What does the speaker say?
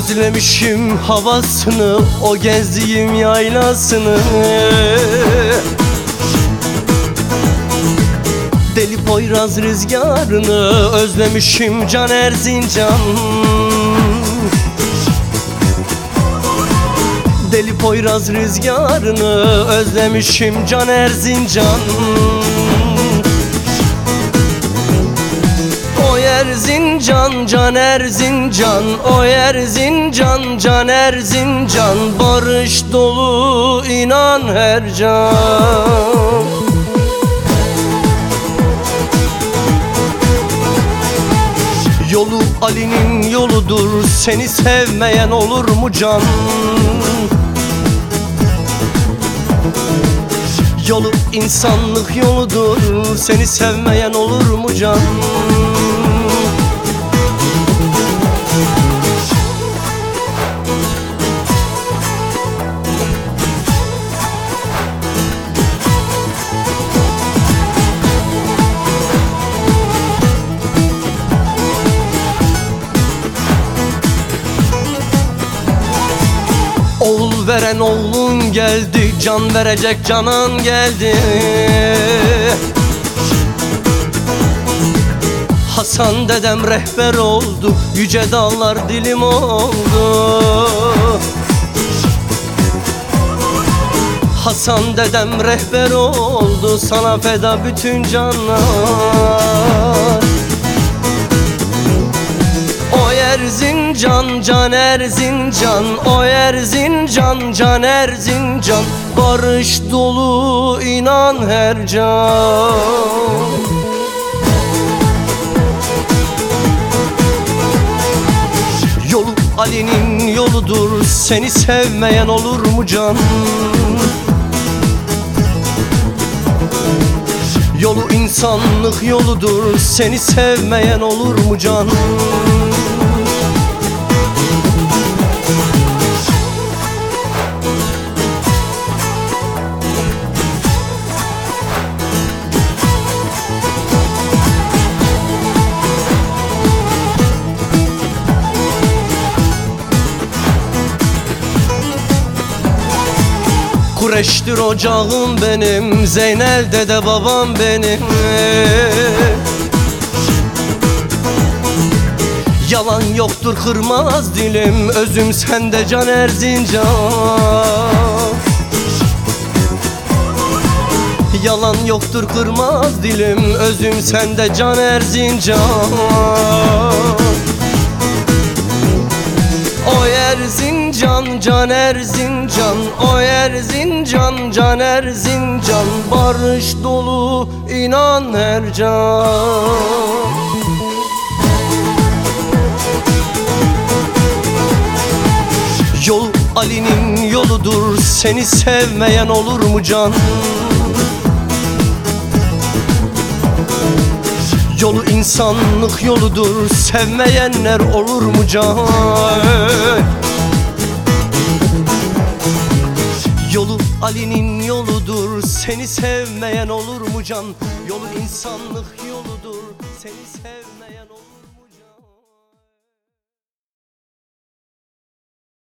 Özlemişim havasını, o gezdiğim yaylasını. Deli Poyraz rüzgarını, özlemişim can Erzincan. Deli Poyraz rüzgarını, özlemişim can Erzincan. O Erzincan, can Erzincan, o Erzincan, can Erzincan. Barış dolu inan her can. Yolu Ali'nin yoludur, seni sevmeyen olur mu can? Yolu insanlık yoludur, seni sevmeyen olur mu can? Oğul veren oğlun geldi, can verecek canan geldi. Hasan dedem rehber oldu, yüce dağlar dilim oldu. Hasan dedem rehber oldu, sana feda bütün canlar. O Erzincan, can Erzincan, o Erzincan, can Erzincan. Barış dolu inan her can. Yolu Ali'nin yoludur, seni sevmeyen olur mu can? Yolu insanlık yoludur, seni sevmeyen olur mu can? Kureştir ocağım benim, Zeynel dede babam benim. Yalan yoktur kırmaz dilim, özüm sende can Erzincan. Yalan yoktur kırmaz dilim, özüm sende can Erzincan. O Erzincan, can Erzincan, o Erzincan, can Erzincan. Barış dolu inan her can. Yol Ali'nin yoludur, seni sevmeyen olur mu can? Yolu insanlık yoludur, sevmeyenler olur mu can? Yolu Ali'nin yoludur, seni sevmeyen olur mu can? Yolu insanlık yoludur, seni sevmeyen olur mu?